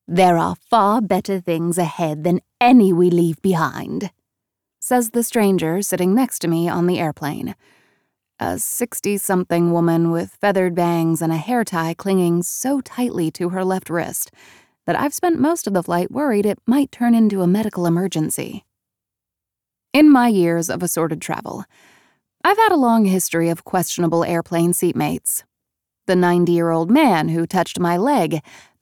"There are far better things ahead than any we leave behind," says the stranger sitting next to me on the airplane. A 60-something woman with feathered bangs and a hair tie clinging so tightly to her left wrist that I've spent most of the flight worried it might turn into a medical emergency. In my years of assorted travel, I've had a long history of questionable airplane seatmates. The 90-year-old man who touched my leg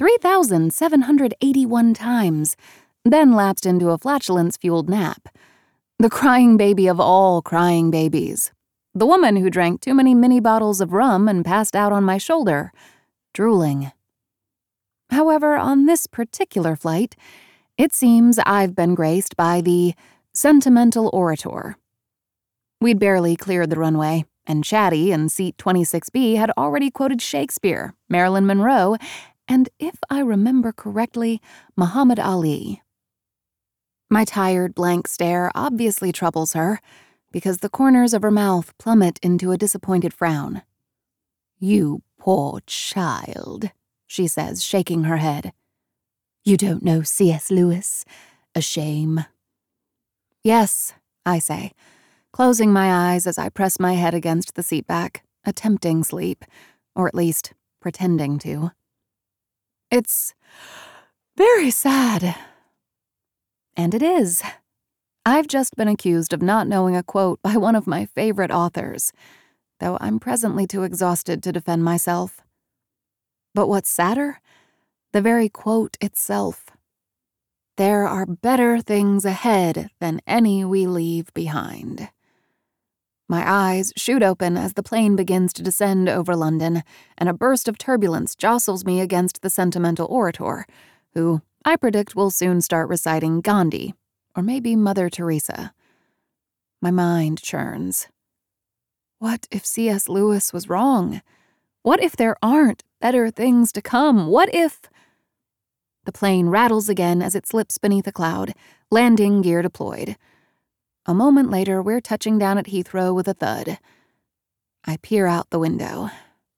3,781 times, then lapsed into a flatulence-fueled nap. The crying baby of all crying babies. The woman who drank too many mini bottles of rum and passed out on my shoulder, drooling. However, on this particular flight, it seems I've been graced by the sentimental orator. We'd barely cleared the runway, and Chatty in seat 26B had already quoted Shakespeare, Marilyn Monroe, and, if I remember correctly, Muhammad Ali. My tired, blank stare obviously troubles her, because the corners of her mouth plummet into a disappointed frown. "You poor child," she says, shaking her head. "You don't know C.S. Lewis? A shame." "Yes," I say, closing my eyes as I press my head against the seatback, attempting sleep, or at least pretending to. "It's very sad." And it is. I've just been accused of not knowing a quote by one of my favorite authors, though I'm presently too exhausted to defend myself. But what's sadder? The very quote itself. There are better things ahead than any we leave behind. My eyes shoot open as the plane begins to descend over London, and a burst of turbulence jostles me against the sentimental orator, who I predict will soon start reciting Gandhi, or maybe Mother Teresa. My mind churns. What if C.S. Lewis was wrong? What if there aren't better things to come? What if... The plane rattles again as it slips beneath a cloud, landing gear deployed. A moment later, we're touching down at Heathrow with a thud. I peer out the window.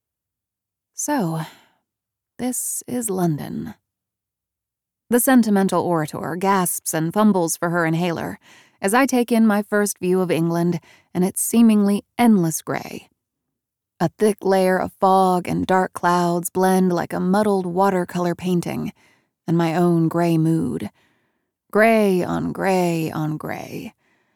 So, this is London. The sentimental orator gasps and fumbles for her inhaler as I take in my first view of England and its seemingly endless gray. A thick layer of fog and dark clouds blend like a muddled watercolor painting, and my own gray mood. Gray on gray on gray.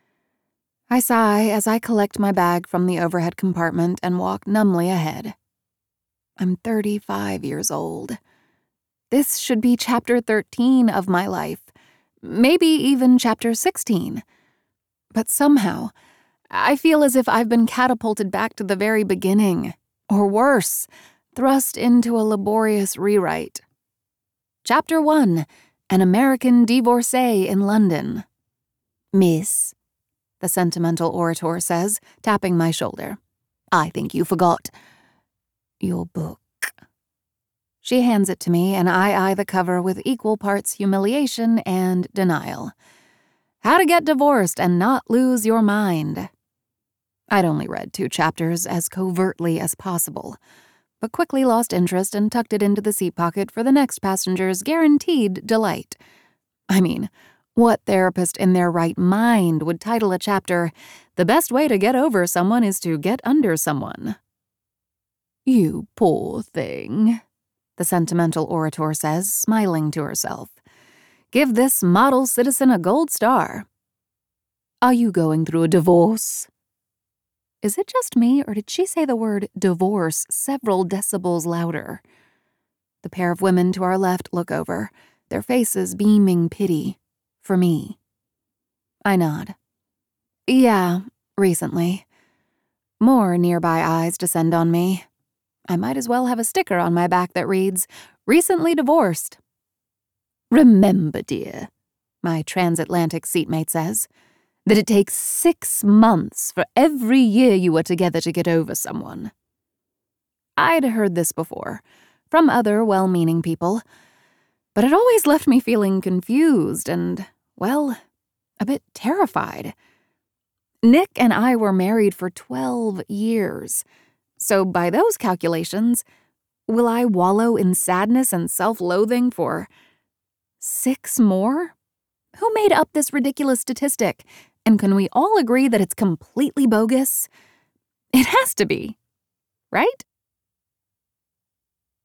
I sigh as I collect my bag from the overhead compartment and walk numbly ahead. I'm 35 years old. This should be chapter 13 of my life, maybe even chapter 16. But somehow, I feel as if I've been catapulted back to the very beginning, or worse, thrust into a laborious rewrite. Chapter 1, An American Divorcee in London. "Miss," the sentimental orator says, tapping my shoulder, "I think you forgot your book." She hands it to me, and I eye the cover with equal parts humiliation and denial. How to Get Divorced and Not Lose Your Mind. I'd only read 2 chapters as covertly as possible, but quickly lost interest and tucked it into the seat pocket for the next passenger's guaranteed delight. I mean, what therapist in their right mind would title a chapter, "The Best Way to Get Over Someone is to Get Under Someone"? "You poor thing," the sentimental orator says, smiling to herself. "Give this model citizen a gold star. Are you going through a divorce?" Is it just me, or did she say the word divorce several decibels louder? The pair of women to our left look over, their faces beaming pity. For me. I nod. Yeah, recently. More nearby eyes descend on me. I might as well have a sticker on my back that reads, "Recently divorced." "Remember, dear," my transatlantic seatmate says, "that it takes 6 months for every year you were together to get over someone." I'd heard this before, from other well-meaning people, but it always left me feeling confused and, well, a bit terrified. Nick and I were married for 12 years, so by those calculations, will I wallow in sadness and self-loathing for 6 more? Who made up this ridiculous statistic? And can we all agree that it's completely bogus? It has to be, right?